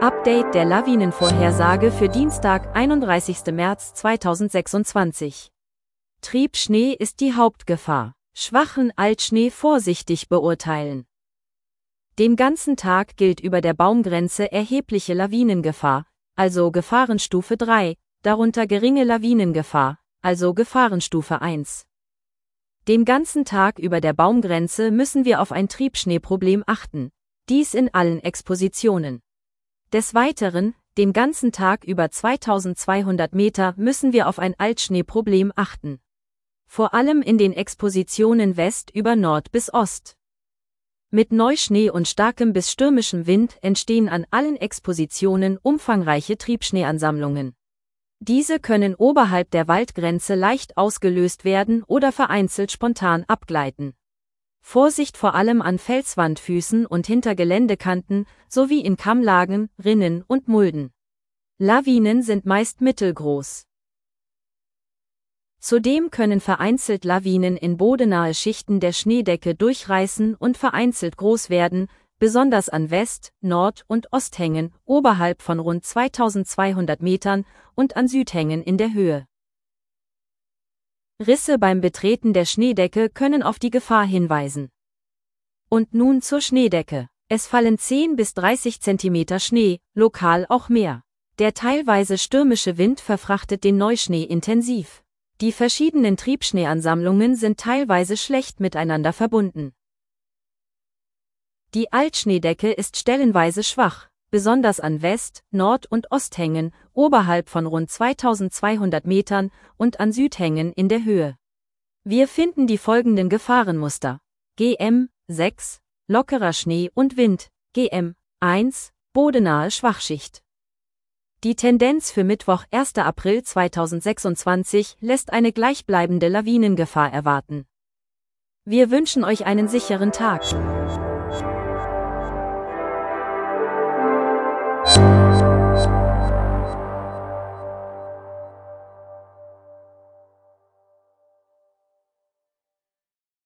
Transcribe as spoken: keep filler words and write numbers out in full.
Update der Lawinenvorhersage für Dienstag, einunddreißigsten März zweitausendsechsundzwanzig. Triebschnee ist die Hauptgefahr. Schwachen Altschnee vorsichtig beurteilen. Den ganzen Tag gilt über der Baumgrenze erhebliche Lawinengefahr, also Gefahrenstufe drei, darunter geringe Lawinengefahr, also Gefahrenstufe eins. Den ganzen Tag über der Baumgrenze müssen wir auf ein Triebschneeproblem achten, dies in allen Expositionen. Des Weiteren, den ganzen Tag über zweitausendzweihundert Meter müssen wir auf ein Altschneeproblem achten. Vor allem in den Expositionen West über Nord bis Ost. Mit Neuschnee und starkem bis stürmischem Wind entstehen an allen Expositionen umfangreiche Triebschneeansammlungen. Diese können oberhalb der Waldgrenze leicht ausgelöst werden oder vereinzelt spontan abgleiten. Vorsicht vor allem an Felswandfüßen und hinter Geländekanten, sowie in Kammlagen, Rinnen und Mulden. Lawinen sind meist mittelgroß. Zudem können vereinzelt Lawinen in bodennahe Schichten der Schneedecke durchreißen und vereinzelt groß werden, besonders an West-, Nord- und Osthängen oberhalb von rund zweitausendzweihundert Metern und an Südhängen in der Höhe. Risse beim Betreten der Schneedecke können auf die Gefahr hinweisen. Und nun zur Schneedecke. Es fallen zehn bis dreißig Zentimeter Schnee, lokal auch mehr. Der teilweise stürmische Wind verfrachtet den Neuschnee intensiv. Die verschiedenen Triebschneeansammlungen sind teilweise schlecht miteinander verbunden. Die Altschneedecke ist stellenweise schwach, besonders an West-, Nord- und Osthängen, oberhalb von rund zweitausendzweihundert Metern und an Südhängen in der Höhe. Wir finden die folgenden Gefahrenmuster. G M sechs, lockerer Schnee und Wind, G M eins, bodennahe Schwachschicht. Die Tendenz für Mittwoch, ersten April zweitausendsechsundzwanzig, lässt eine gleichbleibende Lawinengefahr erwarten. Wir wünschen euch einen sicheren Tag.